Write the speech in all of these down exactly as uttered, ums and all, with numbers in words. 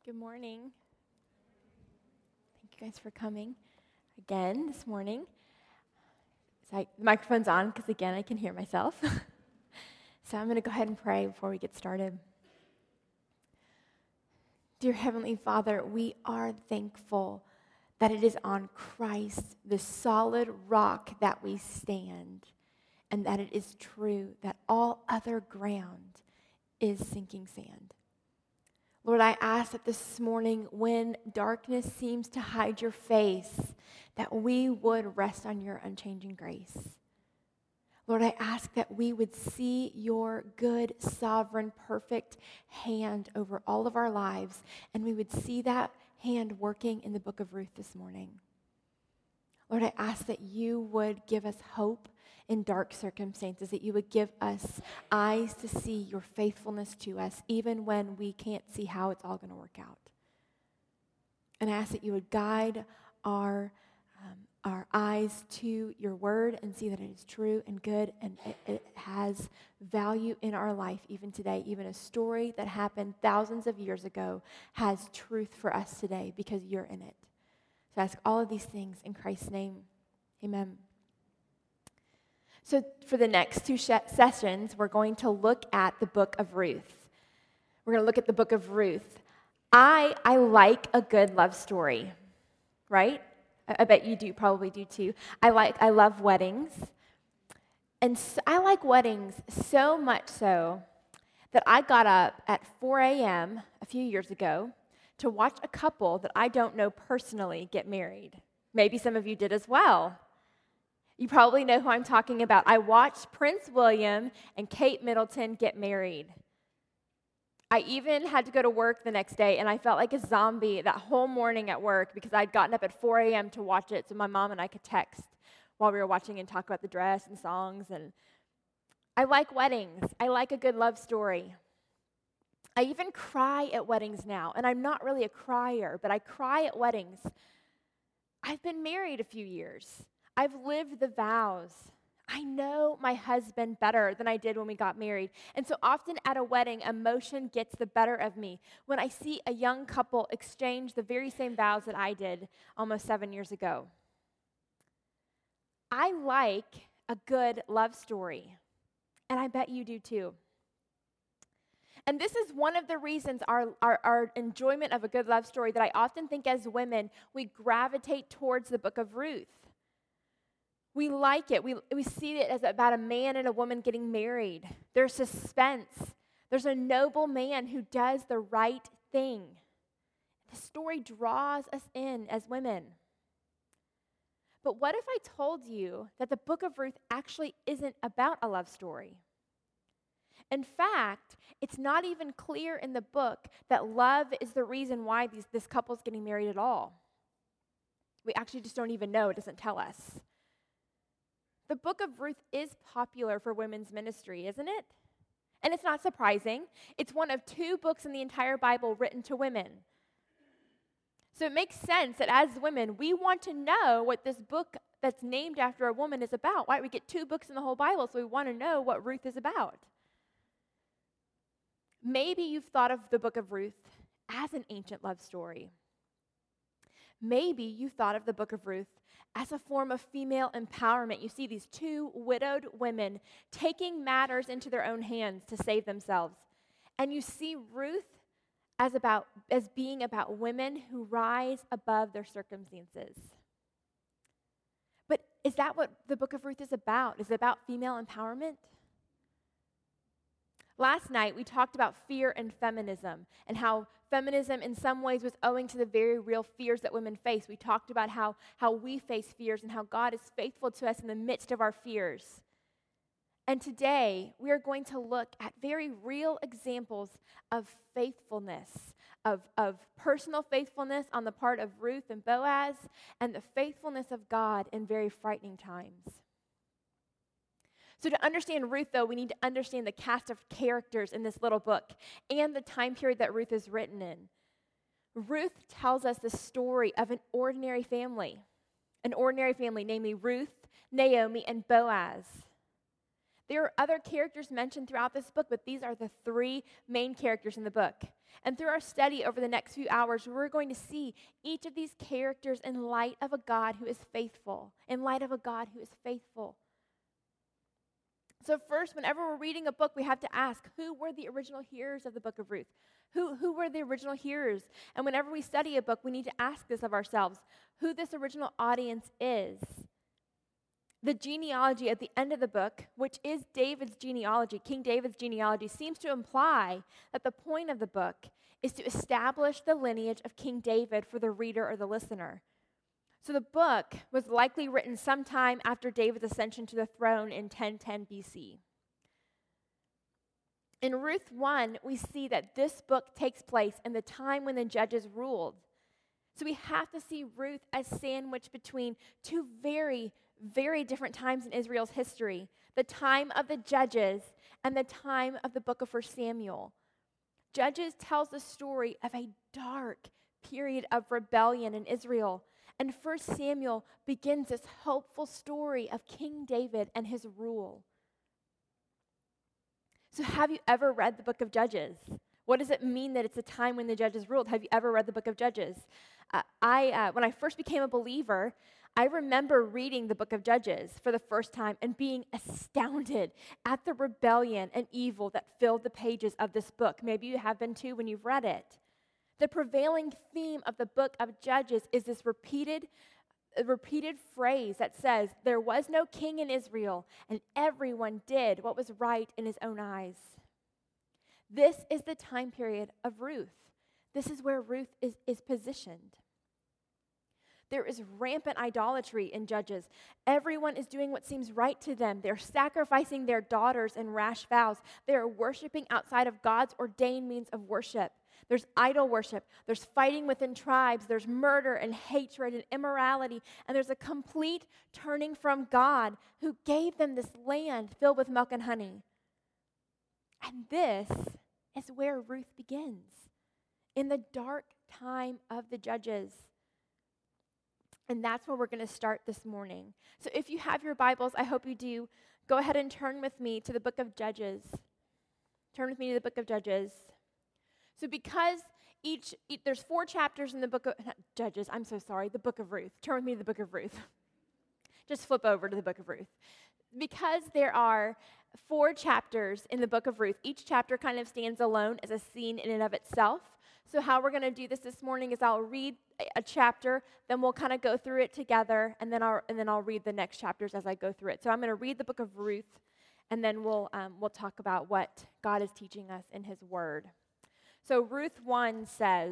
Good morning. Thank you guys for coming again this morning. So I, the microphone's on because, again, I can hear myself. So I'm going to go ahead and pray before we get started. Dear Heavenly Father, we are thankful that it is on Christ, the solid rock, that we stand, and that it is true that all other ground is sinking sand. Lord, I ask that this morning, when darkness seems to hide your face, that we would rest on your unchanging grace. Lord, I ask that we would see your good, sovereign, perfect hand over all of our lives, and we would see that hand working in the book of Ruth this morning. Lord, I ask that you would give us hope in dark circumstances, that you would give us eyes to see your faithfulness to us, even when we can't see how it's all going to work out. And I ask that you would guide our, um, our eyes to your word and see that it is true and good and it, it has value in our life even today. Even a story that happened thousands of years ago has truth for us today because you're in it. So I ask all of these things in Christ's name. Amen. So for the next two sh- sessions, we're going to look at the book of Ruth. We're going to look at the book of Ruth. I I like a good love story, right? I, I bet you do, probably do too. I like I love weddings. And so, I like weddings so much so that I got up at four a.m. a few years ago to watch a couple that I don't know personally get married. Maybe some of you did as well. You probably know who I'm talking about. I watched Prince William and Kate Middleton get married. I even had to go to work the next day, and I felt like a zombie that whole morning at work because I'd gotten up at four a.m. to watch it so my mom and I could text while we were watching and talk about the dress and songs. And I like weddings. I like a good love story. I even cry at weddings now, and I'm not really a crier, but I cry at weddings. I've been married a few years. I've lived the vows. I know my husband better than I did when we got married. And so often at a wedding, emotion gets the better of me when I see a young couple exchange the very same vows that I did almost seven years ago. I like a good love story, and I bet you do too. And this is one of the reasons our, our, our enjoyment of a good love story that I often think as women, we gravitate towards the book of Ruth. We like it. We, we see it as about a man and a woman getting married. There's suspense. There's a noble man who does the right thing. The story draws us in as women. But what if I told you that the book of Ruth actually isn't about a love story? In fact, it's not even clear in the book that love is the reason why these, this couple's getting married at all. We actually just don't even know. It doesn't tell us. The book of Ruth is popular for women's ministry, isn't it? And it's not surprising. It's one of two books in the entire Bible written to women. So it makes sense that as women, we want to know what this book that's named after a woman is about. Why? We get two books in the whole Bible, so we want to know what Ruth is about. Maybe you've thought of the book of Ruth as an ancient love story. Maybe you thought of the book of Ruth as a form of female empowerment. You see these two widowed women taking matters into their own hands to save themselves. And you see Ruth as about as being about women who rise above their circumstances. But is that what the book of Ruth is about? Is it about female empowerment? Last night, we talked about fear and feminism and how feminism in some ways was owing to the very real fears that women face. We talked about how, how we face fears and how God is faithful to us in the midst of our fears. And today, we are going to look at very real examples of faithfulness, of, of personal faithfulness on the part of Ruth and Boaz, and the faithfulness of God in very frightening times. So to understand Ruth, though, we need to understand the cast of characters in this little book and the time period that Ruth is written in. Ruth tells us the story of an ordinary family, an ordinary family, namely Ruth, Naomi, and Boaz. There are other characters mentioned throughout this book, but these are the three main characters in the book. And through our study over the next few hours, we're going to see each of these characters in light of a God who is faithful, in light of a God who is faithful. So first, whenever we're reading a book, we have to ask, who were the original hearers of the book of Ruth? Who, who were the original hearers? And whenever we study a book, we need to ask this of ourselves, who this original audience is. The genealogy at the end of the book, which is David's genealogy, King David's genealogy, seems to imply that the point of the book is to establish the lineage of King David for the reader or the listener. So the book was likely written sometime after David's ascension to the throne in ten ten B C. In Ruth one, we see that this book takes place in the time when the judges ruled. So we have to see Ruth as sandwiched between two very, very different times in Israel's history, the time of the judges and the time of the book of First Samuel. Judges tells the story of a dark period of rebellion in Israel. And First Samuel begins this hopeful story of King David and his rule. So have you ever read the book of Judges? What does it mean that it's a time when the judges ruled? Have you ever read the book of Judges? Uh, I, uh, when I first became a believer, I remember reading the book of Judges for the first time and being astounded at the rebellion and evil that filled the pages of this book. Maybe you have been too when you've read it. The prevailing theme of the book of Judges is this repeated, repeated phrase that says, there was no king in Israel, and everyone did what was right in his own eyes. This is the time period of Ruth. This is where Ruth is, is positioned. There is rampant idolatry in Judges. Everyone is doing what seems right to them. They're sacrificing their daughters in rash vows. They are worshiping outside of God's ordained means of worship. There's idol worship. There's fighting within tribes. There's murder and hatred and immorality. And there's a complete turning from God who gave them this land filled with milk and honey. And this is where Ruth begins, in the dark time of the judges. And that's where we're going to start this morning. So if you have your Bibles, I hope you do, go ahead and turn with me to the book of Judges. Turn with me to the book of Judges. So because each, each there's four chapters in the book of, not Judges, I'm so sorry, the book of Ruth. Turn with me to the book of Ruth. Just flip over to the book of Ruth. Because there are four chapters in the book of Ruth, each chapter kind of stands alone as a scene in and of itself. So how we're going to do this this morning is I'll read a chapter, then we'll kind of go through it together, and then I'll and then I'll read the next chapters as I go through it. So I'm going to read the book of Ruth, and then we'll um, we'll talk about what God is teaching us in His Word. So Ruth one says,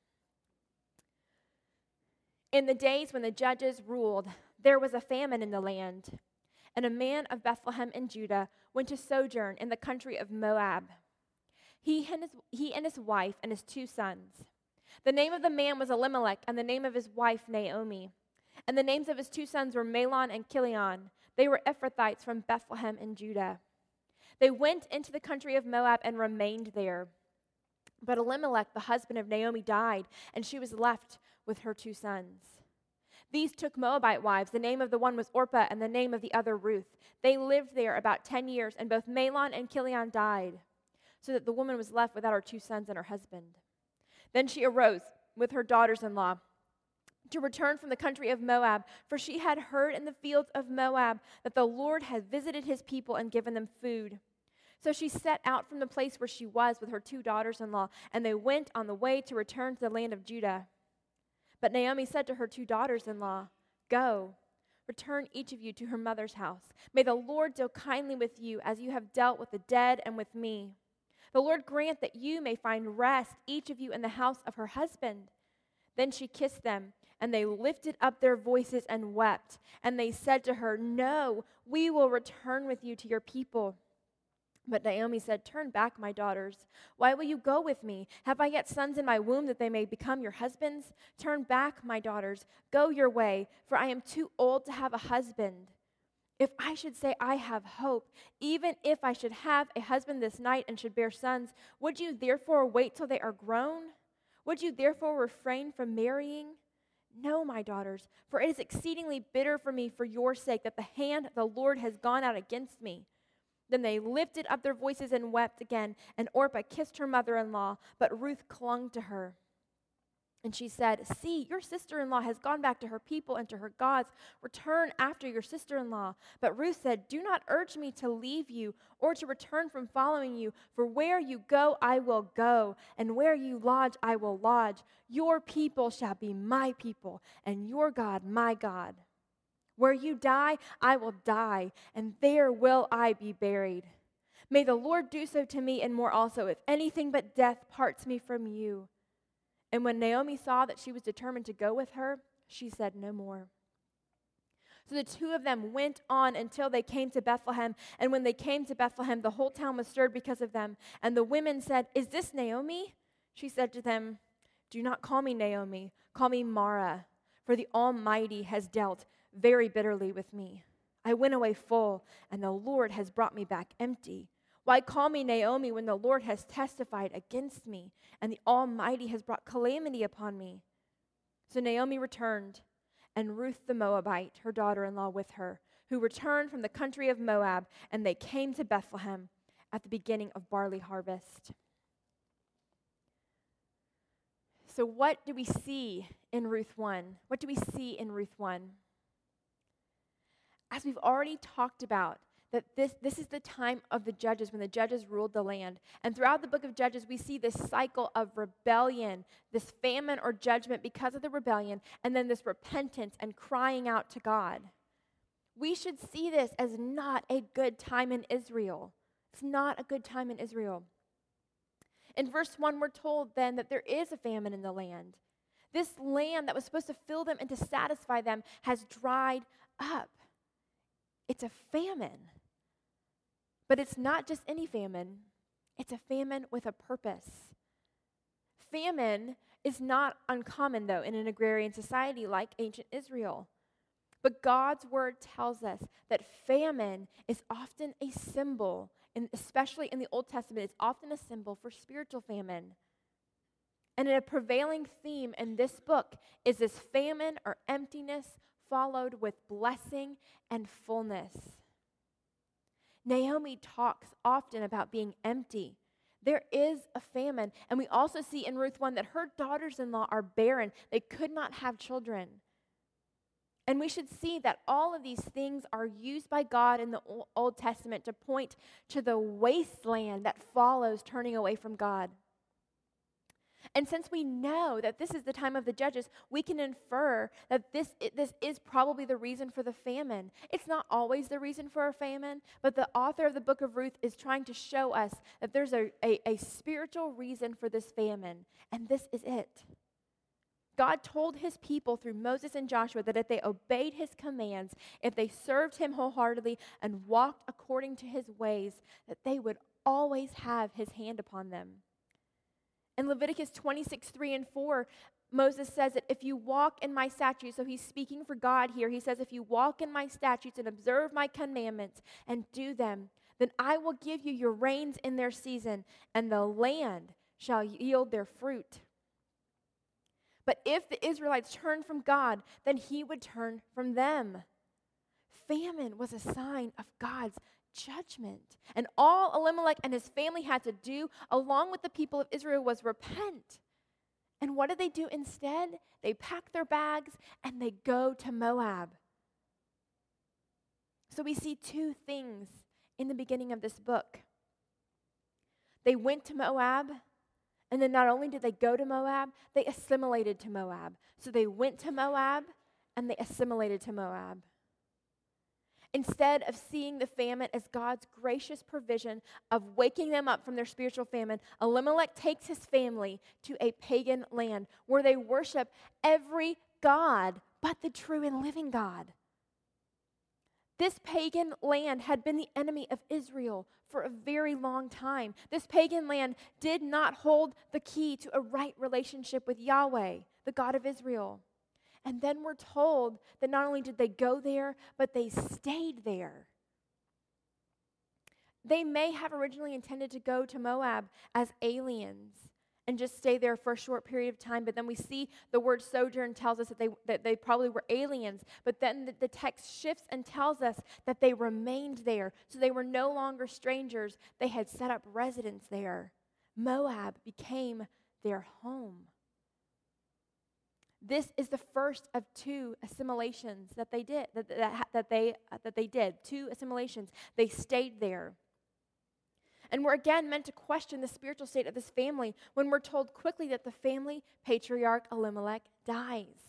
"In the days when the judges ruled, there was a famine in the land, and a man of Bethlehem in Judah went to sojourn in the country of Moab. He and his, he and his wife and his two sons. The name of the man was Elimelech, and the name of his wife Naomi. And the names of his two sons were Mahlon and Chilion. They were Ephrathites from Bethlehem in Judah. They went into the country of Moab and remained there. But Elimelech, the husband of Naomi, died, and she was left with her two sons. These took Moabite wives. The name of the one was Orpah, and the name of the other Ruth. They lived there about ten years, and both Mahlon and Chilion died, so that the woman was left without her two sons and her husband. Then she arose with her daughters-in-law to return from the country of Moab, for she had heard in the fields of Moab that the Lord had visited his people and given them food. So she set out from the place where she was with her two daughters-in-law, and they went on the way to return to the land of Judah. But Naomi said to her two daughters-in-law, 'Go, return each of you to her mother's house. May the Lord deal kindly with you as you have dealt with the dead and with me. The Lord grant that you may find rest, each of you in the house of her husband.' Then she kissed them, and they lifted up their voices and wept. And they said to her, 'No, we will return with you to your people.' But Naomi said, 'Turn back, my daughters. Why will you go with me? Have I yet sons in my womb that they may become your husbands? Turn back, my daughters. Go your way, for I am too old to have a husband. If I should say I have hope, even if I should have a husband this night and should bear sons, would you therefore wait till they are grown? Would you therefore refrain from marrying? No, my daughters, for it is exceedingly bitter for me for your sake that the hand of the Lord has gone out against me. Then they lifted up their voices and wept again, and Orpah kissed her mother-in-law, but Ruth clung to her. And she said, "See, your sister-in-law has gone back to her people and to her gods. Return after your sister-in-law." But Ruth said, "Do not urge me to leave you or to return from following you, for where you go, I will go, and where you lodge, I will lodge. Your people shall be my people, and your God, my God. Where you die, I will die, and there will I be buried. May the Lord do so to me and more also, if anything but death parts me from you." And when Naomi saw that she was determined to go with her, she said no more. So the two of them went on until they came to Bethlehem. And when they came to Bethlehem, the whole town was stirred because of them. And the women said, "Is this Naomi?" She said to them, "Do not call me Naomi, call me Mara, for the Almighty has dealt very bitterly with me. I went away full, and the Lord has brought me back empty. Why call me Naomi when the Lord has testified against me, and the Almighty has brought calamity upon me?" So Naomi returned, and Ruth the Moabite, her daughter-in-law, with her, who returned from the country of Moab, and they came to Bethlehem at the beginning of barley harvest. So what do we see in Ruth one? What do we see in Ruth one? As we've already talked about, that this, this is the time of the judges, when the judges ruled the land. And throughout the book of Judges, we see this cycle of rebellion, this famine or judgment because of the rebellion, and then this repentance and crying out to God. We should see this as not a good time in Israel. It's not a good time in Israel. In verse one, we're told then that there is a famine in the land. This land that was supposed to fill them and to satisfy them has dried up. It's a famine. But it's not just any famine. It's a famine with a purpose. Famine is not uncommon, though, in an agrarian society like ancient Israel. But God's word tells us that famine is often a symbol, and especially in the Old Testament, it's often a symbol for spiritual famine. And a prevailing theme in this book is this famine or emptiness followed with blessing and fullness. Naomi talks often about being empty. There is a famine. And we also see in Ruth one that her daughters-in-law are barren. They could not have children. And we should see that all of these things are used by God in the Old Testament to point to the wasteland that follows turning away from God. And since we know that this is the time of the judges, we can infer that this, this is probably the reason for the famine. It's not always the reason for a famine, but the author of the book of Ruth is trying to show us that there's a, a, a spiritual reason for this famine, and this is it. God told his people through Moses and Joshua that if they obeyed his commands, if they served him wholeheartedly and walked according to his ways, that they would always have his hand upon them. In Leviticus twenty-six, three and four, Moses says that if you walk in my statutes, so he's speaking for God here, he says, if you walk in my statutes and observe my commandments and do them, then I will give you your rains in their season, and the land shall yield their fruit. But if the Israelites turned from God, then he would turn from them. Famine was a sign of God's judgment. And all Elimelech and his family had to do, along with the people of Israel, was repent. And what did they do instead? They pack their bags and they go to Moab. So we see two things in the beginning of this book. They went to Moab, and then not only did they go to Moab, they assimilated to Moab. So they went to Moab and they assimilated to Moab. Instead of seeing the famine as God's gracious provision of waking them up from their spiritual famine, Elimelech takes his family to a pagan land where they worship every god but the true and living God. This pagan land had been the enemy of Israel for a very long time. This pagan land did not hold the key to a right relationship with Yahweh, the God of Israel. And then we're told that not only did they go there, but they stayed there. They may have originally intended to go to Moab as aliens and just stay there for a short period of time. But then we see the word sojourn tells us that they, that they probably were aliens. But then the, the text shifts and tells us that they remained there. So they were no longer strangers. They had set up residence there. Moab became their home. This is the first of two assimilations that they did, that, that, that, they, that they did, two assimilations. They stayed there. And we're again meant to question the spiritual state of this family when we're told quickly that the family patriarch Elimelech dies.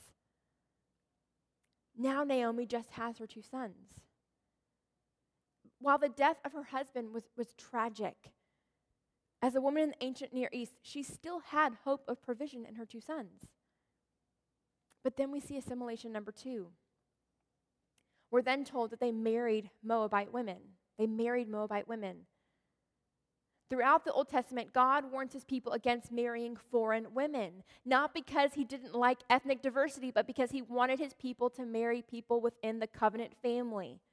Now Naomi just has her two sons. While the death of her husband was, was tragic, as a woman in the ancient Near East, she still had hope of provision in her two sons. But then we see assimilation number two. We're then told that they married Moabite women. They married Moabite women. Throughout the Old Testament, God warns his people against marrying foreign women, not because he didn't like ethnic diversity, but because he wanted his people to marry people within the covenant family.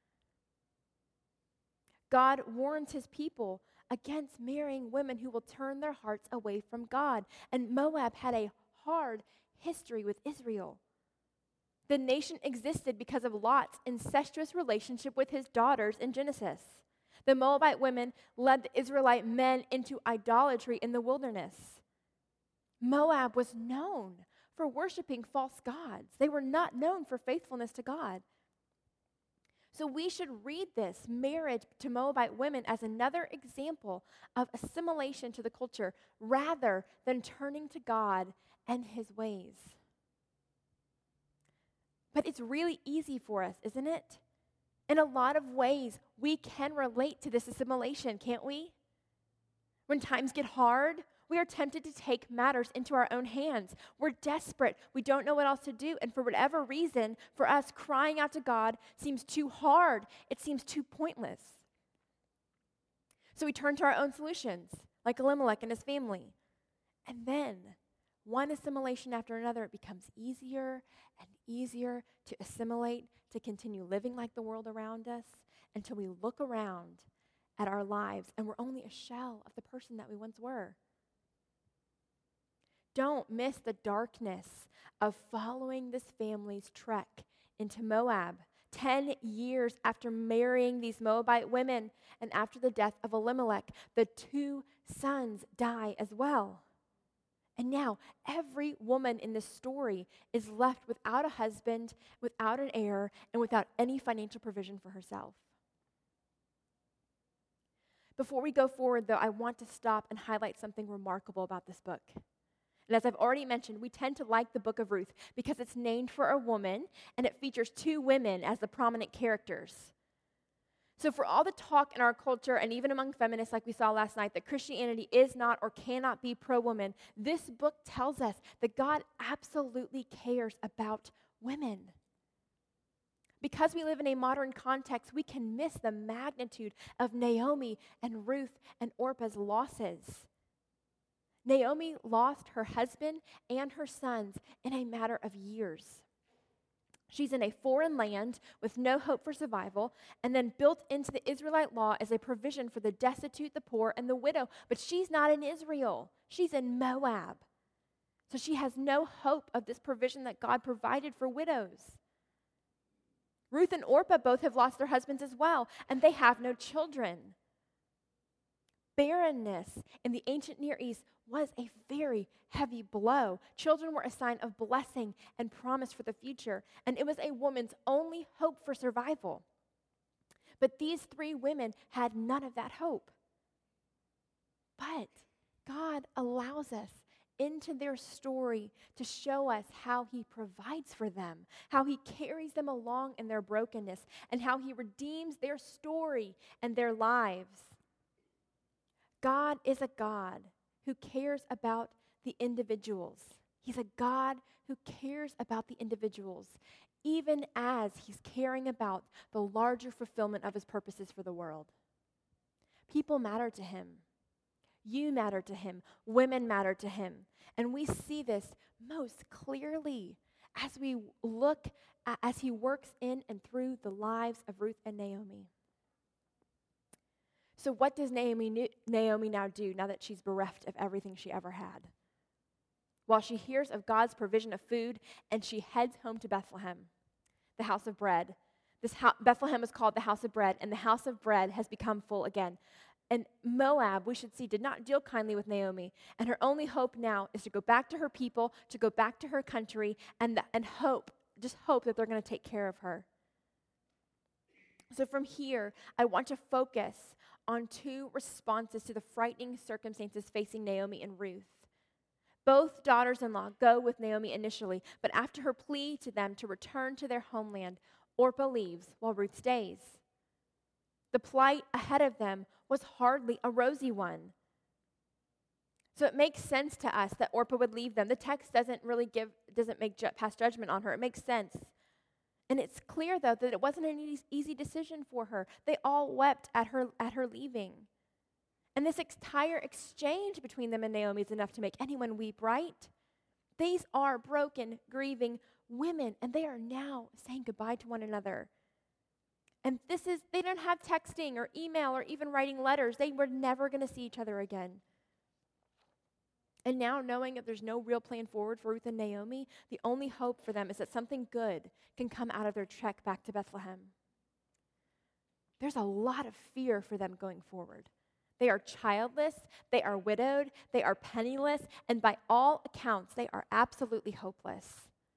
God warns his people against marrying women who will turn their hearts away from God. And Moab had a hard history with Israel. The nation existed because of Lot's incestuous relationship with his daughters in Genesis. The Moabite women led the Israelite men into idolatry in the wilderness. Moab was known for worshiping false gods. They were not known for faithfulness to God. So we should read this marriage to Moabite women as another example of assimilation to the culture rather than turning to God and his ways. But it's really easy for us, isn't it? In a lot of ways, we can relate to this assimilation, can't we? When times get hard, we are tempted to take matters into our own hands. We're desperate. We don't know what else to do. And for whatever reason, for us, crying out to God seems too hard. It seems too pointless. So we turn to our own solutions, like Elimelech and his family. And then, one assimilation after another, it becomes easier and easier to assimilate, to continue living like the world around us, until we look around at our lives and we're only a shell of the person that we once were. Don't miss the darkness of following this family's trek into Moab. Ten years after marrying these Moabite women and after the death of Elimelech, the two sons die as well. And now every woman in this story is left without a husband, without an heir, and without any financial provision for herself. Before we go forward, though, I want to stop and highlight something remarkable about this book. And as I've already mentioned, we tend to like the book of Ruth because it's named for a woman and it features two women as the prominent characters. So for all the talk in our culture and even among feminists like we saw last night that Christianity is not or cannot be pro-woman, this book tells us that God absolutely cares about women. Because we live in a modern context, we can miss the magnitude of Naomi and Ruth and Orpah's losses. Naomi lost her husband and her sons in a matter of years. She's in a foreign land with no hope for survival, and then built into the Israelite law as a provision for the destitute, the poor, and the widow. But she's not in Israel. She's in Moab. So she has no hope of this provision that God provided for widows. Ruth and Orpah both have lost their husbands as well, and they have no children. Barrenness in the ancient Near East was a very heavy blow. Children were a sign of blessing and promise for the future, and it was a woman's only hope for survival. But these three women had none of that hope. But God allows us into their story to show us how he provides for them, how he carries them along in their brokenness, and how he redeems their story and their lives. God is a God who cares about the individuals. He's a God who cares about the individuals, even as he's caring about the larger fulfillment of his purposes for the world. People matter to him. You matter to him. Women matter to him. And we see this most clearly as we look at, as he works in and through the lives of Ruth and Naomi. So what does Naomi, Naomi now do now that she's bereft of everything she ever had? Well, she hears of God's provision of food, and she heads home to Bethlehem, the house of bread. This ho- Bethlehem is called the house of bread, and the house of bread has become full again. And Moab, we should see, did not deal kindly with Naomi, and her only hope now is to go back to her people, to go back to her country, and, and hope, just hope that they're going to take care of her. So from here, I want to focus on two responses to the frightening circumstances facing Naomi and Ruth. Both daughters-in-law go with Naomi initially, but after her plea to them to return to their homeland, Orpah leaves while Ruth stays. The plight ahead of them was hardly a rosy one. So it makes sense to us that Orpah would leave them. The text doesn't really give, doesn't make ju- pass judgment on her. It makes sense. And it's clear, though, that it wasn't an easy, easy decision for her. They all wept at her at her leaving. And this entire exchange between them and Naomi is enough to make anyone weep, right? These are broken, grieving women, and they are now saying goodbye to one another. And this is, they don't have texting or email or even writing letters. They were never going to see each other again. And now, knowing that there's no real plan forward for Ruth and Naomi, the only hope for them is that something good can come out of their trek back to Bethlehem. There's a lot of fear for them going forward. They are childless, they are widowed, they are penniless, and by all accounts, they are absolutely hopeless.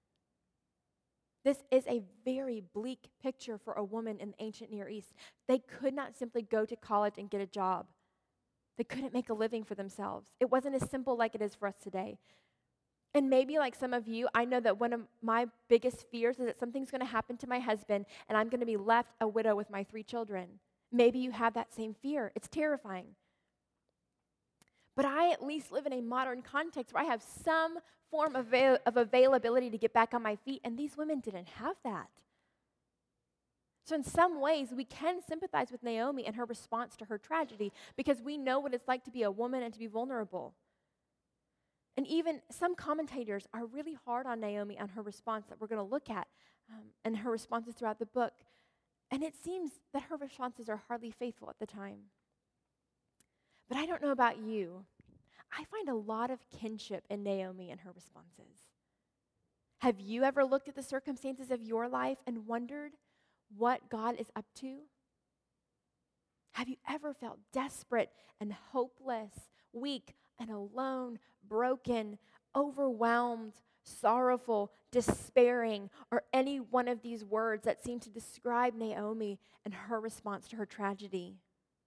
This is a very bleak picture for a woman in the ancient Near East. They could not simply go to college and get a job. They couldn't make a living for themselves. It wasn't as simple like it is for us today. And maybe like some of you, I know that one of my biggest fears is that something's going to happen to my husband and I'm going to be left a widow with my three children. Maybe you have that same fear. It's terrifying. But I at least live in a modern context where I have some form of, avail- of availability to get back on my feet, and these women didn't have that. So in some ways, we can sympathize with Naomi and her response to her tragedy because we know what it's like to be a woman and to be vulnerable. And even some commentators are really hard on Naomi and her response that we're going to look at um, and her responses throughout the book. And it seems that her responses are hardly faithful at the time. But I don't know about you. I find a lot of kinship in Naomi and her responses. Have you ever looked at the circumstances of your life and wondered what God is up to? Have you ever felt desperate and hopeless, weak and alone, broken, overwhelmed, sorrowful, despairing, or any one of these words that seem to describe Naomi and her response to her tragedy?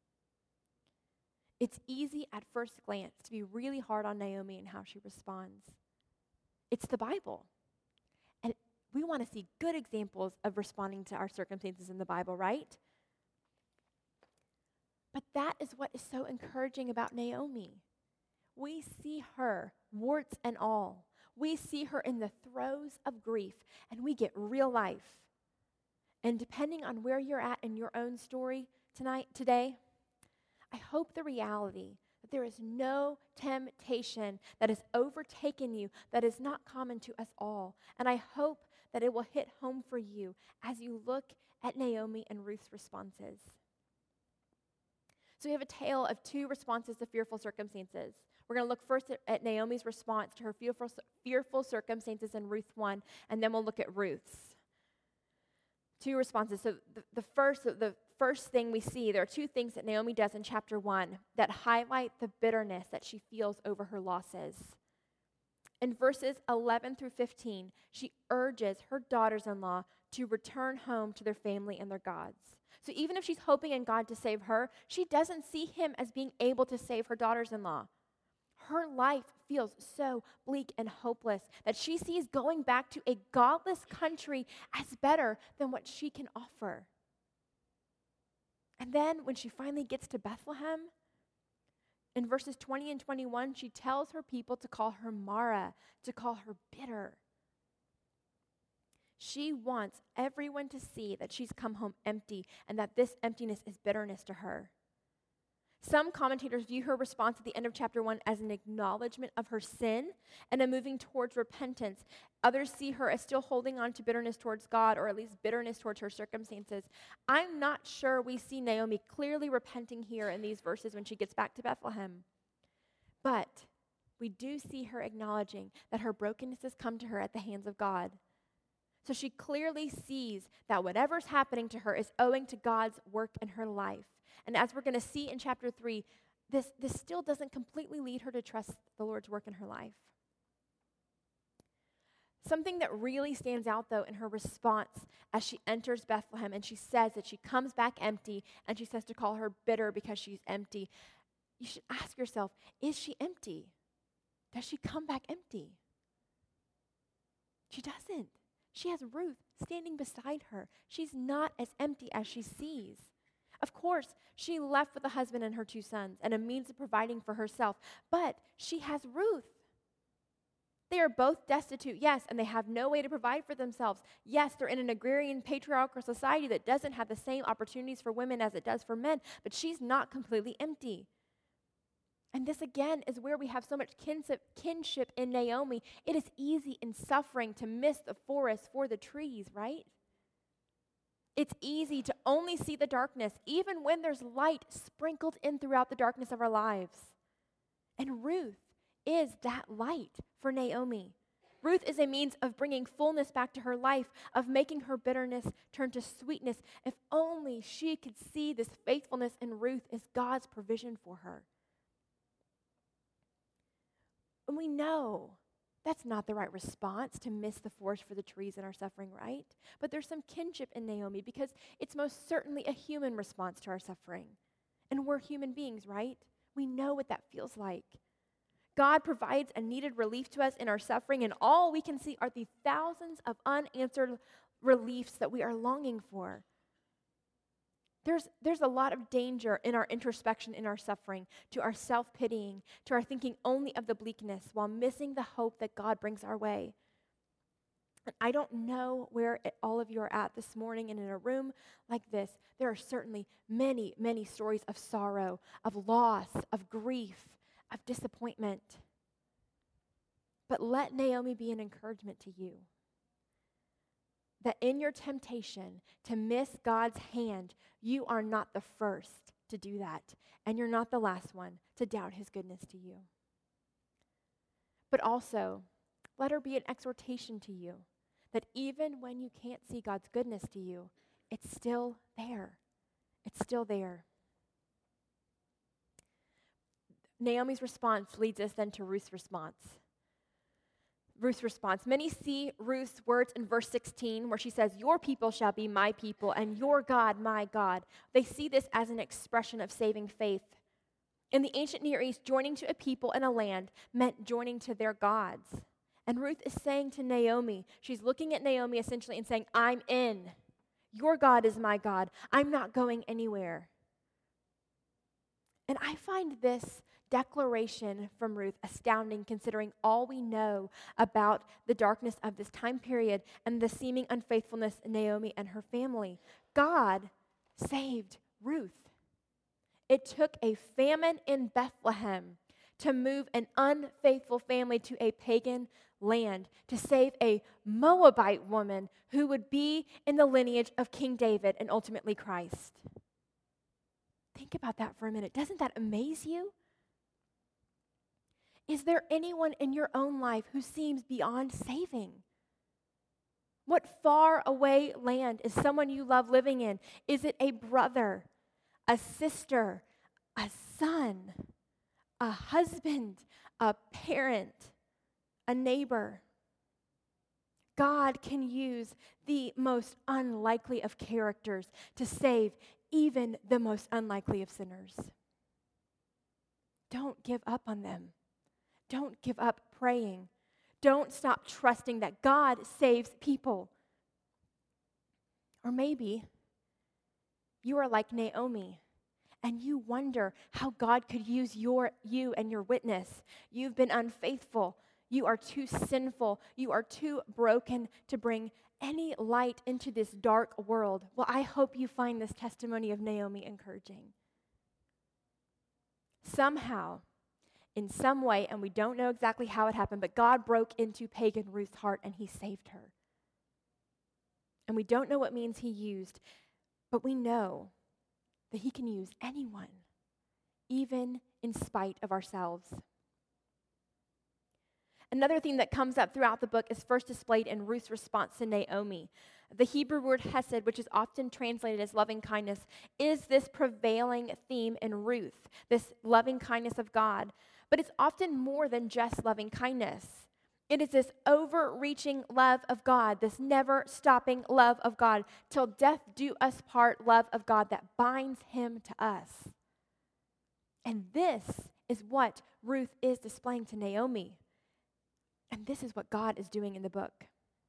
It's easy at first glance to be really hard on Naomi and how she responds. It's the Bible. And we want to see good examples of responding to our circumstances in the Bible, right? But that is what is so encouraging about Naomi. We see her, warts and all. We see her in the throes of grief, and we get real life. And depending on where you're at in your own story tonight, today, I hope the reality that there is no temptation that has overtaken you that is not common to us all. And I hope that it will hit home for you as you look at Naomi and Ruth's responses. So we have a tale of two responses to fearful circumstances. We're going to look first at, at Naomi's response to her fearful, fearful circumstances in Ruth one, and then we'll look at Ruth's. Two responses. So the, the first the first thing we see, there are two things that Naomi does in chapter one that highlight the bitterness that she feels over her losses. In verses eleven through fifteen, she urges her daughters-in-law to return home to their family and their gods. So even if she's hoping in God to save her, she doesn't see him as being able to save her daughters-in-law. Her life feels so bleak and hopeless that she sees going back to a godless country as better than what she can offer. And then when she finally gets to Bethlehem, in verses twenty and twenty-one, she tells her people to call her Mara, to call her bitter. She wants everyone to see that she's come home empty and that this emptiness is bitterness to her. Some commentators view her response at the end of chapter one as an acknowledgement of her sin and a moving towards repentance. Others see her as still holding on to bitterness towards God, or at least bitterness towards her circumstances. I'm not sure we see Naomi clearly repenting here in these verses when she gets back to Bethlehem. But we do see her acknowledging that her brokenness has come to her at the hands of God. So she clearly sees that whatever's happening to her is owing to God's work in her life. And as we're going to see in chapter three, this, this still doesn't completely lead her to trust the Lord's work in her life. Something that really stands out, though, in her response as she enters Bethlehem, and she says that she comes back empty, and she says to call her bitter because she's empty. You should ask yourself, is she empty? Does she come back empty? She doesn't. She has Ruth standing beside her. She's not as empty as she sees. Of course, she left with a husband and her two sons and a means of providing for herself, but she has Ruth. They are both destitute, yes, and they have no way to provide for themselves. Yes, they're in an agrarian patriarchal society that doesn't have the same opportunities for women as it does for men, but she's not completely empty. And this, again, is where we have so much kinship, kinship in Naomi. It is easy in suffering to miss the forest for the trees, right? It's easy to only see the darkness, even when there's light sprinkled in throughout the darkness of our lives. And Ruth is that light for Naomi. Ruth is a means of bringing fullness back to her life, of making her bitterness turn to sweetness. If only she could see this faithfulness in Ruth as God's provision for her. And we know that's not the right response to miss the forest for the trees in our suffering, right? But there's some kinship in Naomi because it's most certainly a human response to our suffering. And we're human beings, right? We know what that feels like. God provides a needed relief to us in our suffering, and all we can see are the thousands of unanswered reliefs that we are longing for. There's, there's a lot of danger in our introspection in our suffering, to our self-pitying, to our thinking only of the bleakness while missing the hope that God brings our way. And I don't know where it, all of you are at this morning, and in a room like this, there are certainly many, many stories of sorrow, of loss, of grief, of disappointment. But let Naomi be an encouragement to you. That in your temptation to miss God's hand, you are not the first to do that, and you're not the last one to doubt his goodness to you. But also, let her be an exhortation to you that even when you can't see God's goodness to you, it's still there. It's still there. Naomi's response leads us then to Ruth's response. Ruth's response. Many see Ruth's words in verse sixteen where she says, "Your people shall be my people and your God my God." They see this as an expression of saving faith. In the ancient Near East, joining to a people and a land meant joining to their gods. And Ruth is saying to Naomi, she's looking at Naomi essentially and saying, I'm in. Your God is my God. I'm not going anywhere. And I find this declaration from Ruth astounding, considering all we know about the darkness of this time period and the seeming unfaithfulness of Naomi and her family. God saved Ruth. It took a famine in Bethlehem to move an unfaithful family to a pagan land, to save a Moabite woman who would be in the lineage of King David and ultimately Christ. Think about that for a minute. Doesn't that amaze you? Is there anyone in your own life who seems beyond saving? What far away land is someone you love living in? Is it a brother, a sister, a son, a husband, a parent, a neighbor? God can use the most unlikely of characters to save even the most unlikely of sinners. Don't give up on them. Don't give up praying. Don't stop trusting that God saves people. Or maybe you are like Naomi and you wonder how God could use your you and your witness. You've been unfaithful. You are too sinful. You are too broken to bring any light into this dark world. Well, I hope you find this testimony of Naomi encouraging. somehow, in some way, and we don't know exactly how it happened, but God broke into pagan Ruth's heart and he saved her. And we don't know what means he used, but we know that he can use anyone, even in spite of ourselves. Another theme that comes up throughout the book is first displayed in Ruth's response to Naomi. The Hebrew word hesed, which is often translated as loving kindness, is this prevailing theme in Ruth, this loving kindness of God. But it's often more than just loving kindness. It is this overreaching love of God, this never-stopping love of God, till death do us part love of God that binds him to us. And this is what Ruth is displaying to Naomi. And this is what God is doing in the book.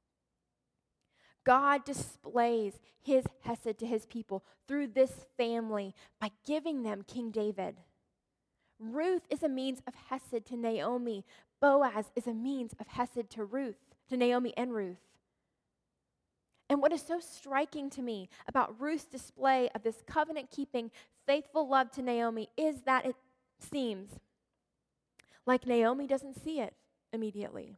God displays his hesed to his people through this family by giving them King David. Ruth is a means of hesed to Naomi. Boaz is a means of hesed to Ruth, to Naomi and Ruth. And what is so striking to me about Ruth's display of this covenant-keeping, faithful love to Naomi is that it seems like Naomi doesn't see it immediately.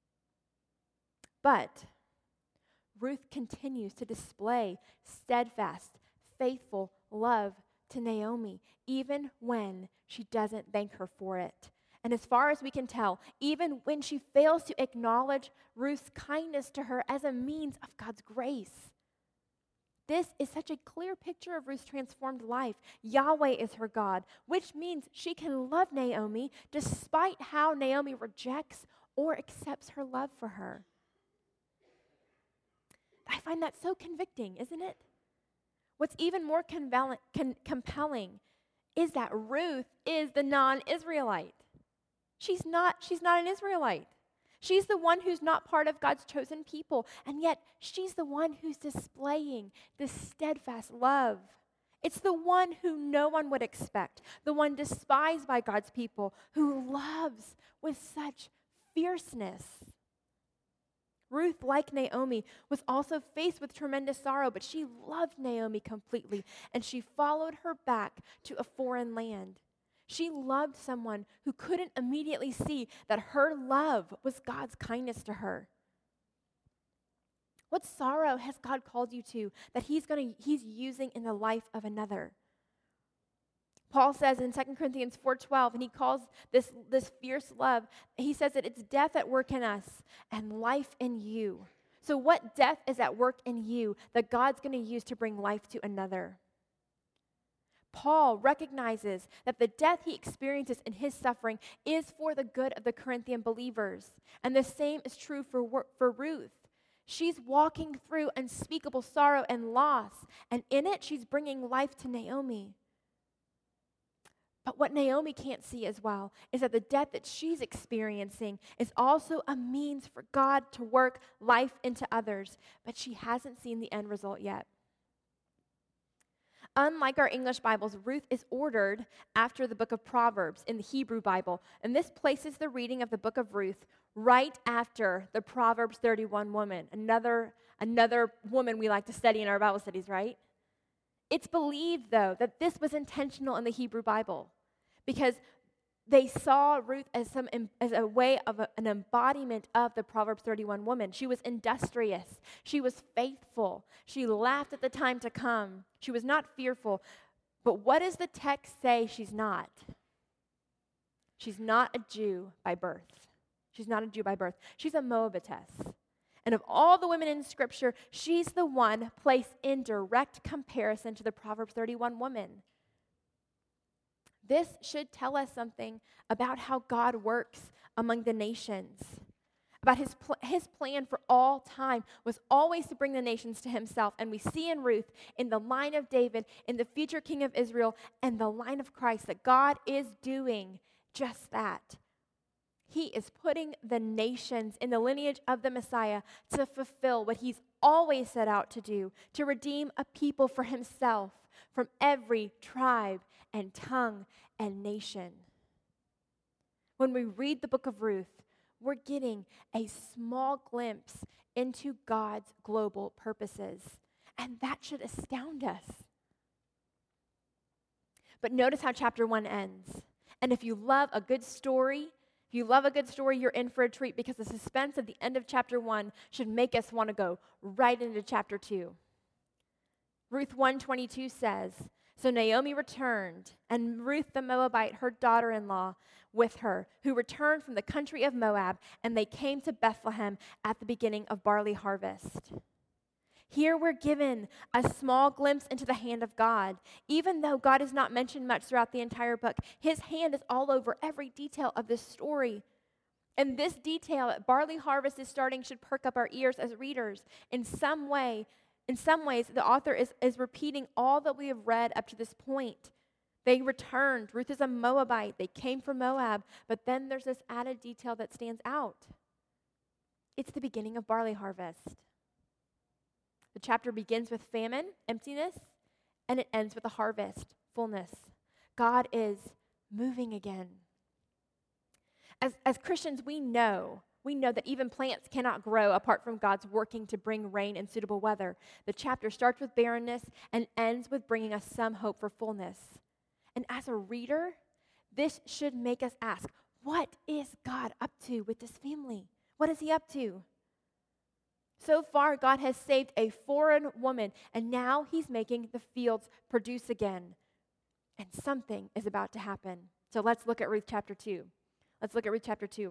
But Ruth continues to display steadfast, faithful love to Naomi, even when she doesn't thank her for it. And as far as we can tell, even when she fails to acknowledge Ruth's kindness to her as a means of God's grace. This is such a clear picture of Ruth's transformed life. Yahweh is her God, which means she can love Naomi despite how Naomi rejects or accepts her love for her. I find that so convicting, isn't it? What's even more convel- con- compelling is that Ruth is the non-Israelite. She's not, she's not an Israelite. She's the one who's not part of God's chosen people, and yet she's the one who's displaying this steadfast love. It's the one who no one would expect, the one despised by God's people, who loves with such fierceness. Ruth, like Naomi, was also faced with tremendous sorrow, but she loved Naomi completely, and she followed her back to a foreign land. She loved someone who couldn't immediately see that her love was God's kindness to her. What sorrow has God called you to that he's going to he's using in the life of another? Paul says in Second Corinthians four twelve, and he calls this, this fierce love, he says that it's death at work in us and life in you. So what death is at work in you that God's going to use to bring life to another? Paul recognizes that the death he experiences in his suffering is for the good of the Corinthian believers. And the same is true for, for Ruth. She's walking through unspeakable sorrow and loss, and in it she's bringing life to Naomi. But what Naomi can't see as well is that the death that she's experiencing is also a means for God to work life into others, but she hasn't seen the end result yet. Unlike our English Bibles, Ruth is ordered after the book of Proverbs in the Hebrew Bible, and this places the reading of the book of Ruth right after the Proverbs thirty-one woman, another, another woman we like to study in our Bible studies, right? It's believed, though, that this was intentional in the Hebrew Bible because they saw Ruth as some as a way of a, an embodiment of the Proverbs thirty-one woman. She was industrious. She was faithful. She laughed at the time to come. She was not fearful. But what does the text say she's not? She's not a Jew by birth. She's not a Jew by birth. She's a Moabitess. And of all the women in Scripture, she's the one placed in direct comparison to the Proverbs thirty-one woman. This should tell us something about how God works among the nations. About his, pl- his plan for all time was always to bring the nations to himself. And we see in Ruth, in the line of David, in the future king of Israel, and the line of Christ, that God is doing just that. He is putting the nations in the lineage of the Messiah to fulfill what he's always set out to do, to redeem a people for himself from every tribe and tongue and nation. When we read the book of Ruth, we're getting a small glimpse into God's global purposes, and that should astound us. But notice how chapter one ends. And if you love a good story, if you love a good story, you're in for a treat because the suspense at the end of chapter one should make us want to go right into chapter two. Ruth one twenty-two says, "So Naomi returned, and Ruth the Moabite, her daughter-in-law, with her, who returned from the country of Moab, and they came to Bethlehem at the beginning of barley harvest." Here we're given a small glimpse into the hand of God. Even though God is not mentioned much throughout the entire book, his hand is all over every detail of this story. And this detail that barley harvest is starting should perk up our ears as readers. In some way, in some ways, the author is, is repeating all that we have read up to this point. They returned. Ruth is a Moabite. They came from Moab. But then there's this added detail that stands out. It's the beginning of barley harvest. The chapter begins with famine, emptiness, and it ends with a harvest, fullness. God is moving again. As, as Christians, we know, we know that even plants cannot grow apart from God's working to bring rain and suitable weather. The chapter starts with barrenness and ends with bringing us some hope for fullness. And as a reader, this should make us ask, what is God up to with this family? What is he up to? So far, God has saved a foreign woman, and now he's making the fields produce again. And something is about to happen. So let's look at Ruth chapter two. Let's look at Ruth chapter two.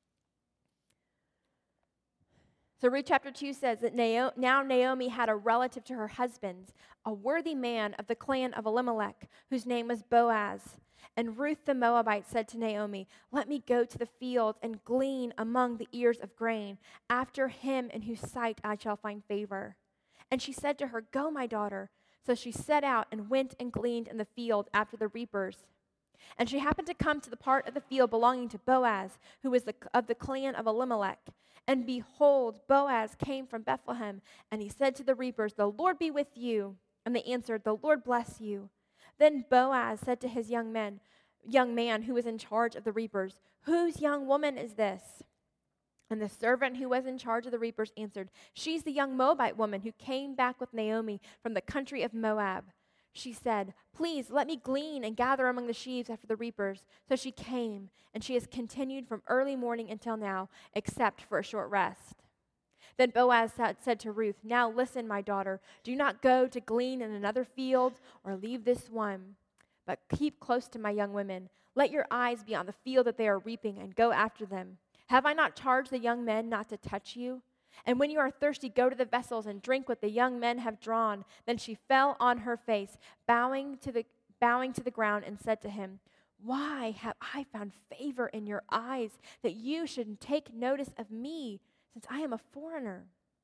So Ruth chapter two says that Naomi, now Naomi had a relative to her husband's, a worthy man of the clan of Elimelech, whose name was Boaz. And Ruth the Moabite said to Naomi, "Let me go to the field and glean among the ears of grain, after him in whose sight I shall find favor." And she said to her, "Go, my daughter." So she set out and went and gleaned in the field after the reapers. And she happened to come to the part of the field belonging to Boaz, who was the, of the clan of Elimelech. And behold, Boaz came from Bethlehem, and he said to the reapers, "The Lord be with you." And they answered, "The Lord bless you." Then Boaz said to his young men, young man who was in charge of the reapers, "Whose young woman is this?" And the servant who was in charge of the reapers answered, "She's the young Moabite woman who came back with Naomi from the country of Moab." She said, "Please let me glean and gather among the sheaves after the reapers." So she came, and she has continued from early morning until now, except for a short rest. Then Boaz said to Ruth, "Now listen, my daughter, do not go to glean in another field or leave this one, but keep close to my young women. Let your eyes be on the field that they are reaping and go after them. Have I not charged the young men not to touch you? And when you are thirsty, go to the vessels and drink what the young men have drawn." Then she fell on her face, bowing to the bowing to the ground, and said to him, "Why have I found favor in your eyes that you should take notice of me, since I am a foreigner?"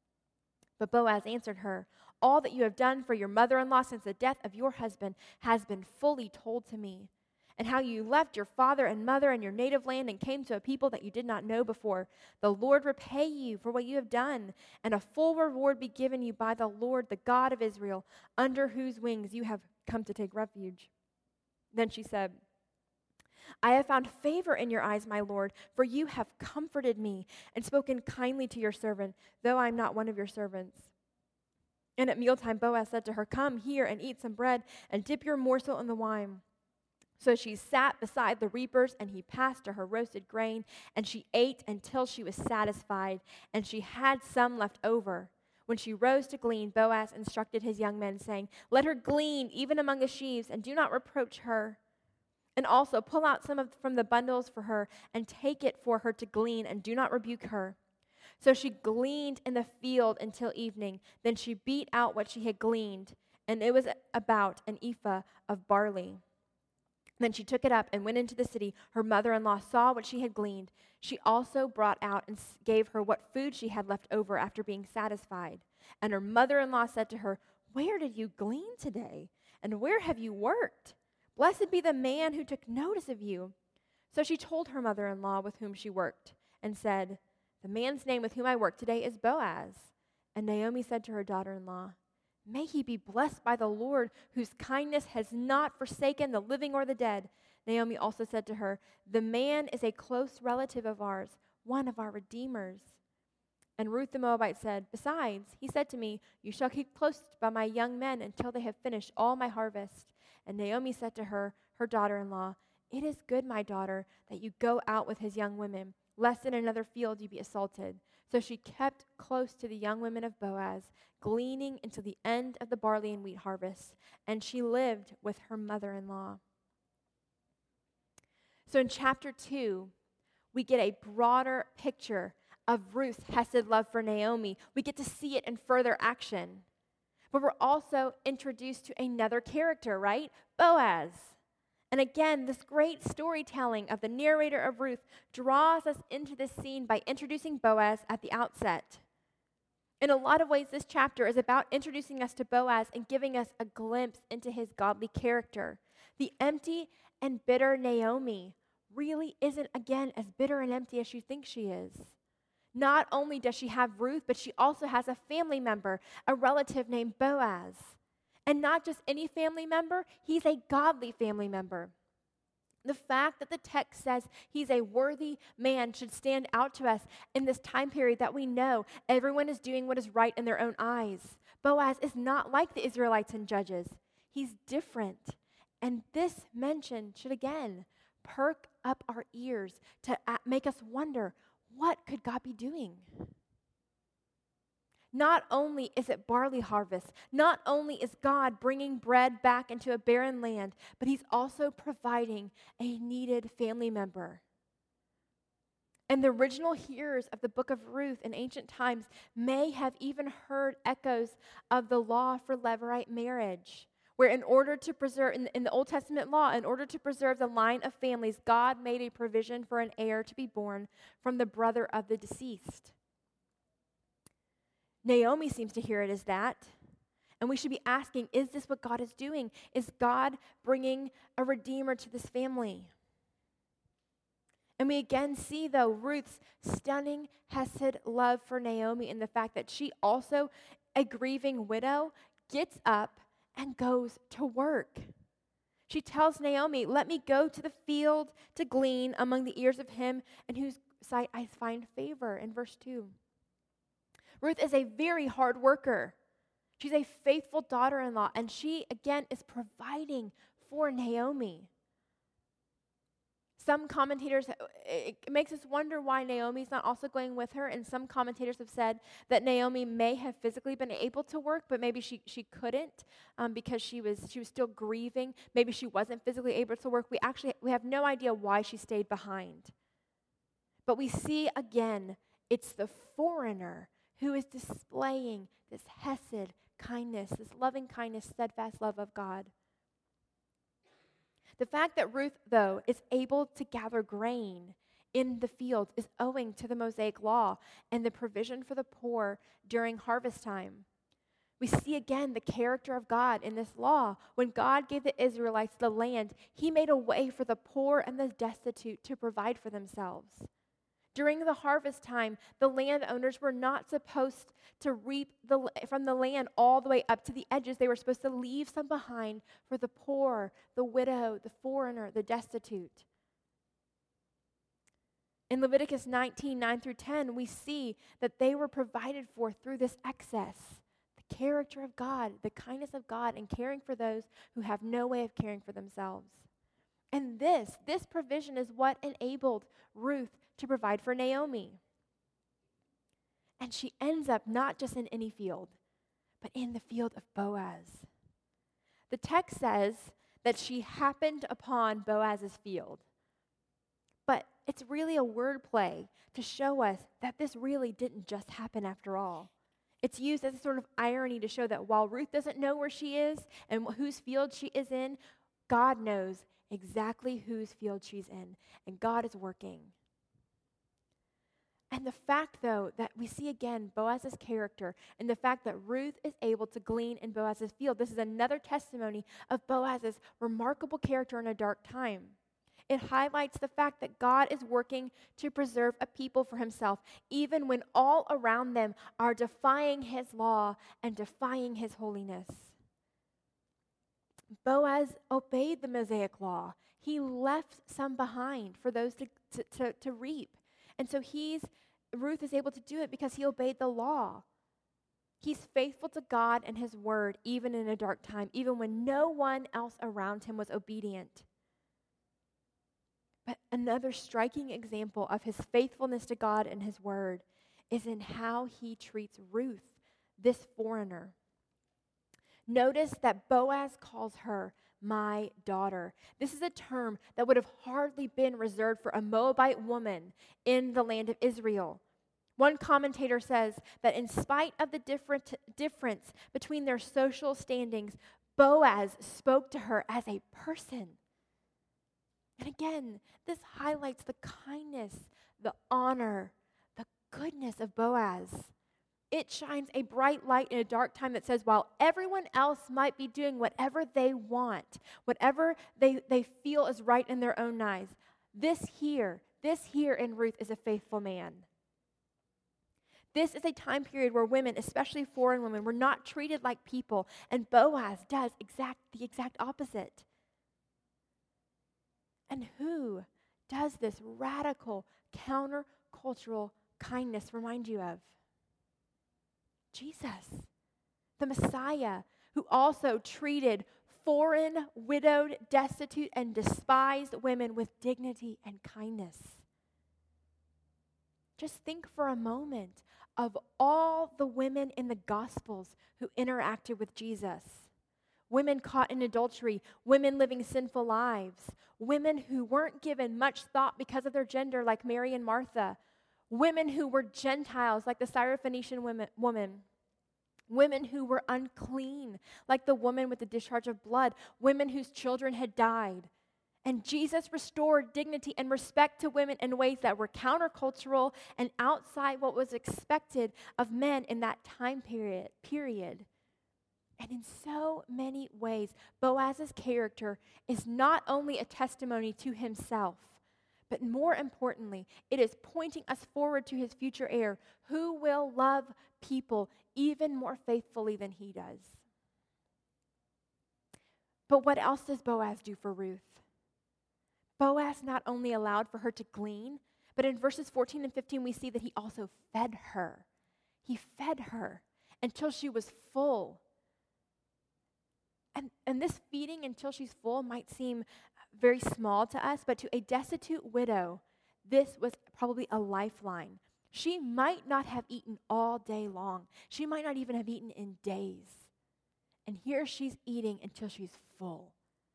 But Boaz answered her, "All that you have done for your mother-in-law since the death of your husband has been fully told to me, and how you left your father and mother and your native land and came to a people that you did not know before. The Lord repay you for what you have done, and a full reward be given you by the Lord, the God of Israel, under whose wings you have come to take refuge." Then she said, "I have found favor in your eyes, my Lord, for you have comforted me and spoken kindly to your servant, though I am not one of your servants." And at mealtime Boaz said to her, "Come here and eat some bread and dip your morsel in the wine." So she sat beside the reapers, and he passed to her roasted grain, and she ate until she was satisfied, and she had some left over. When she rose to glean, Boaz instructed his young men, saying, "Let her glean even among the sheaves, and do not reproach her. And also pull out some of, from the bundles for her, and take it for her to glean, and do not rebuke her." So she gleaned in the field until evening. Then she beat out what she had gleaned, and it was about an ephah of barley. Then she took it up and went into the city. Her mother-in-law saw what she had gleaned. She also brought out and gave her what food she had left over after being satisfied. And her mother-in-law said to her, "Where did you glean today? And where have you worked? Blessed be the man who took notice of you." So she told her mother-in-law with whom she worked and said, "The man's name with whom I work today is Boaz." And Naomi said to her daughter-in-law, "May he be blessed by the Lord, whose kindness has not forsaken the living or the dead." Naomi also said to her, "The man is a close relative of ours, one of our redeemers." And Ruth the Moabite said, "Besides, he said to me, 'You shall keep close by my young men until they have finished all my harvest.'" And Naomi said to her, her daughter-in-law, "It is good, my daughter, that you go out with his young women, lest in another field you be assaulted." So she kept close to the young women of Boaz, gleaning until the end of the barley and wheat harvest, and she lived with her mother-in-law. So in chapter two, we get a broader picture of Ruth's hesed love for Naomi. We get to see it in further action. But we're also introduced to another character, right? Boaz. And again, this great storytelling of the narrator of Ruth draws us into this scene by introducing Boaz at the outset. In a lot of ways, this chapter is about introducing us to Boaz and giving us a glimpse into his godly character. The empty and bitter Naomi really isn't, again, as bitter and empty as you think she is. Not only does she have Ruth, but she also has a family member, a relative named Boaz. And not just any family member, he's a godly family member. The fact that the text says he's a worthy man should stand out to us in this time period that we know everyone is doing what is right in their own eyes. Boaz is not like the Israelites and Judges. He's different. And this mention should again perk up our ears to make us wonder, what could God be doing? Not only is it barley harvest, not only is God bringing bread back into a barren land, but he's also providing a needed family member. And the original hearers of the book of Ruth in ancient times may have even heard echoes of the law for Levirate marriage, where in order to preserve, in, in the Old Testament law, in order to preserve the line of families, God made a provision for an heir to be born from the brother of the deceased. Naomi seems to hear it as that. And we should be asking, is this what God is doing? Is God bringing a redeemer to this family? And we again see, though, Ruth's stunning hesed love for Naomi in the fact that she also, a grieving widow, gets up and goes to work. She tells Naomi, "Let me go to the field to glean among the ears of him in whose sight I find favor," in verse two. Ruth is a very hard worker. She's a faithful daughter-in-law, and she, again, is providing for Naomi. Some commentators, it makes us wonder why Naomi's not also going with her, and some commentators have said that Naomi may have physically been able to work, but maybe she, she couldn't um, because she was she was still grieving. Maybe she wasn't physically able to work. We actually, we have no idea why she stayed behind. But we see, again, it's the foreigner who is displaying this hesed kindness, this loving kindness, steadfast love of God. The fact that Ruth, though, is able to gather grain in the fields is owing to the Mosaic law and the provision for the poor during harvest time. We see again the character of God in this law. When God gave the Israelites the land, he made a way for the poor and the destitute to provide for themselves. During the harvest time, the landowners were not supposed to reap the, from the land all the way up to the edges. They were supposed to leave some behind for the poor, the widow, the foreigner, the destitute. In Leviticus nineteen, nine through ten, we see that they were provided for through this excess. The character of God, the kindness of God, and caring for those who have no way of caring for themselves. And this, this provision is what enabled Ruth to provide for Naomi. And she ends up not just in any field, but in the field of Boaz. The text says that she happened upon Boaz's field. But it's really a word play to show us that this really didn't just happen after all. It's used as a sort of irony to show that while Ruth doesn't know where she is and whose field she is in, God knows exactly whose field she's in, and God is working. And the fact, though, that we see again Boaz's character and the fact that Ruth is able to glean in Boaz's field, this is another testimony of Boaz's remarkable character in a dark time. It highlights the fact that God is working to preserve a people for himself, even when all around them are defying his law and defying his holiness. Boaz obeyed the Mosaic law. He left some behind for those to, to, to, to reap. And so he's, Ruth is able to do it because he obeyed the law. He's faithful to God and his word, even in a dark time, even when no one else around him was obedient. But another striking example of his faithfulness to God and his word is in how he treats Ruth, this foreigner. Notice that Boaz calls her my daughter. This is a term that would have hardly been reserved for a Moabite woman in the land of Israel. One commentator says that in spite of the different difference between their social standings, Boaz spoke to her as a person. And again, this highlights the kindness, the honor, the goodness of Boaz. It shines a bright light in a dark time that says while everyone else might be doing whatever they want, whatever they, they feel is right in their own eyes, this here, this here in Ruth is a faithful man. This is a time period where women, especially foreign women, were not treated like people, and Boaz does exact the exact opposite. And who does this radical, countercultural kindness remind you of? Jesus, the Messiah, who also treated foreign, widowed, destitute, and despised women with dignity and kindness. Just think for a moment of all the women in the Gospels who interacted with Jesus. Women caught in adultery, women living sinful lives, women who weren't given much thought because of their gender like Mary and Martha, women who were Gentiles like the Syrophoenician women, woman, women who were unclean like the woman with the discharge of blood, women whose children had died. And Jesus restored dignity and respect to women in ways that were countercultural and outside what was expected of men in that time period. period. And in so many ways, Boaz's character is not only a testimony to himself, but more importantly, it is pointing us forward to his future heir who will love people even more faithfully than he does. But what else does Boaz do for Ruth? Boaz not only allowed for her to glean, but in verses fourteen and fifteen, we see that he also fed her. He fed her until she was full. And, and this feeding until she's full might seem very small to us, but to a destitute widow, this was probably a lifeline. She might not have eaten all day long. She might not even have eaten in days. And here she's eating until she's full.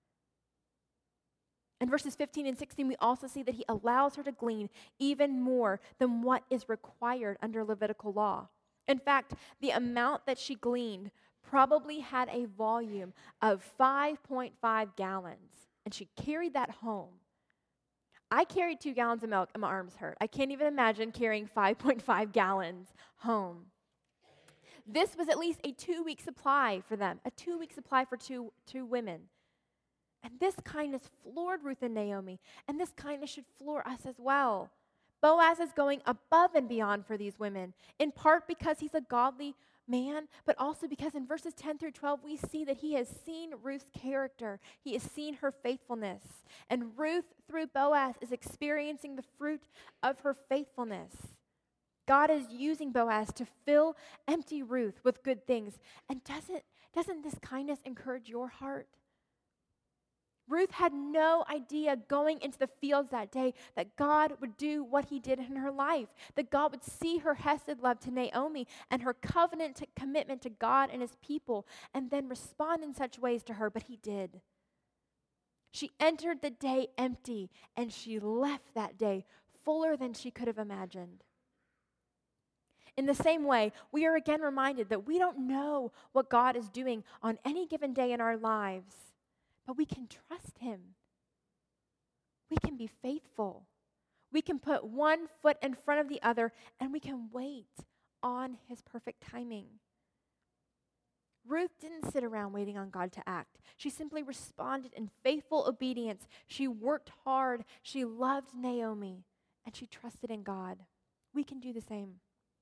In verses fifteen and sixteen, we also see that he allows her to glean even more than what is required under Levitical law. In fact, the amount that she gleaned probably had a volume of five point five gallons, and she carried that home. I carried two gallons of milk and my arms hurt. I can't even imagine carrying five point five gallons home. This was at least a two-week supply for them, a two-week supply for two, two women. And this kindness floored Ruth and Naomi, and this kindness should floor us as well. Boaz is going above and beyond for these women, in part because he's a godly man, but also because in verses ten through twelve, we see that he has seen Ruth's character. He has seen her faithfulness. And Ruth, through Boaz, is experiencing the fruit of her faithfulness. God is using Boaz to fill empty Ruth with good things. And doesn't, doesn't this kindness encourage your heart? Ruth had no idea going into the fields that day that God would do what he did in her life, that God would see her hesed love to Naomi and her covenant to commitment to God and his people, and then respond in such ways to her, but he did. She entered the day empty, and she left that day fuller than she could have imagined. In the same way, we are again reminded that we don't know what God is doing on any given day in our lives, but we can trust him. We can be faithful. We can put one foot in front of the other, and we can wait on his perfect timing. Ruth didn't sit around waiting on God to act. She simply responded in faithful obedience. She worked hard. She loved Naomi, and she trusted in God. We can do the same.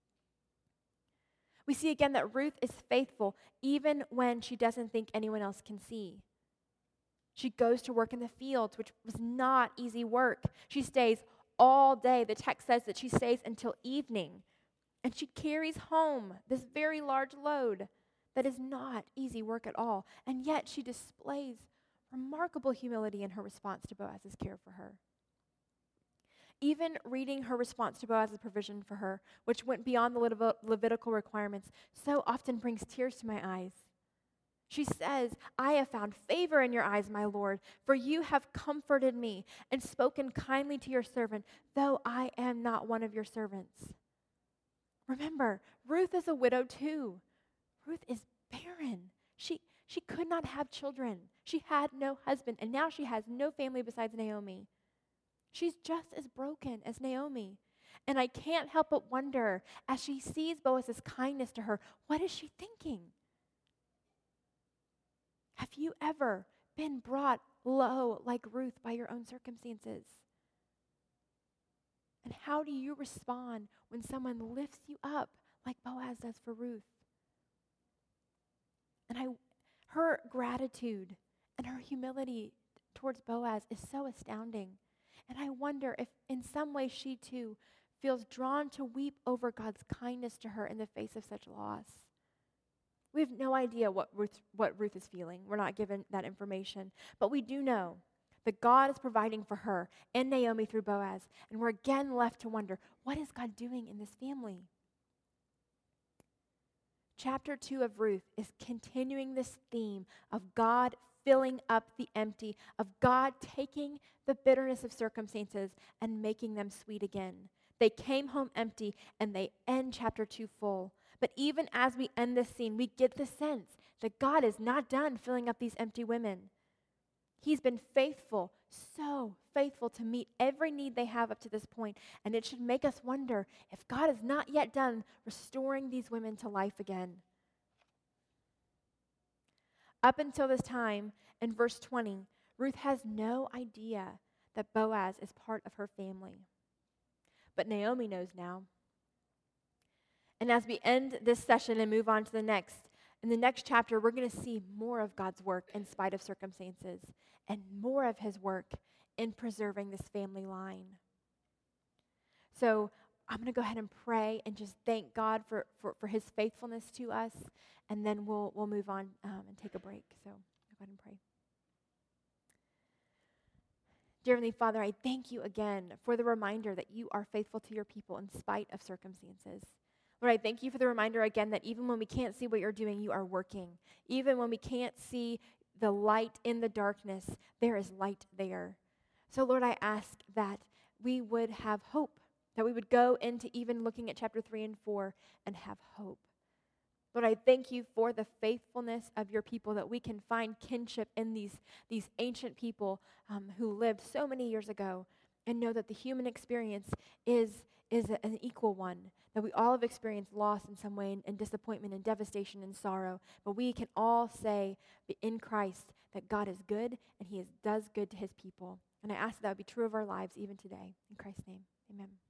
We see again that Ruth is faithful even when she doesn't think anyone else can see. She goes to work in the fields, which was not easy work. She stays all day. The text says that she stays until evening. And she carries home this very large load that is not easy work at all. And yet she displays remarkable humility in her response to Boaz's care for her. Even reading her response to Boaz's provision for her, which went beyond the Levit- Levitical requirements, so often brings tears to my eyes. She says, I have found favor in your eyes, my Lord, for you have comforted me and spoken kindly to your servant, though I am not one of your servants. Remember, Ruth is a widow too. Ruth is barren. She, she could not have children. She had no husband, and now she has no family besides Naomi. She's just as broken as Naomi. And I can't help but wonder, as she sees Boaz's kindness to her, what is she thinking? Have you ever been brought low like Ruth by your own circumstances? And how do you respond when someone lifts you up like Boaz does for Ruth? And I, her gratitude and her humility towards Boaz is so astounding. And I wonder if in some way she too feels drawn to weep over God's kindness to her in the face of such loss. We have no idea what Ruth, what Ruth is feeling. We're not given that information. But we do know that God is providing for her and Naomi through Boaz. And we're again left to wonder, what is God doing in this family? Chapter two of Ruth is continuing this theme of God filling up the empty, of God taking the bitterness of circumstances and making them sweet again. They came home empty, and they end chapter two full. But even as we end this scene, we get the sense that God is not done filling up these empty women. He's been faithful, so faithful to meet every need they have up to this point, and it should make us wonder if God is not yet done restoring these women to life again. Up until this time, in verse twenty, Ruth has no idea that Boaz is part of her family. But Naomi knows now. And as we end this session and move on to the next, in the next chapter, we're going to see more of God's work in spite of circumstances and more of his work in preserving this family line. So I'm going to go ahead and pray and just thank God for, for, for his faithfulness to us, and then we'll, we'll move on um, and take a break. So I'll go ahead and pray. Dear Heavenly Father, I thank you again for the reminder that you are faithful to your people in spite of circumstances. Lord, I thank you for the reminder again that even when we can't see what you're doing, you are working. Even when we can't see the light in the darkness, there is light there. So Lord, I ask that we would have hope, that we would go into even looking at chapter three and four and have hope. Lord, I thank you for the faithfulness of your people, that we can find kinship in these, these ancient people um, who lived so many years ago, and know that the human experience is, is an equal one, that we all have experienced loss in some way, and, and disappointment and devastation and sorrow, but we can all say in Christ that God is good and he is, does good to his people. And I ask that that would be true of our lives even today. In Christ's name, amen.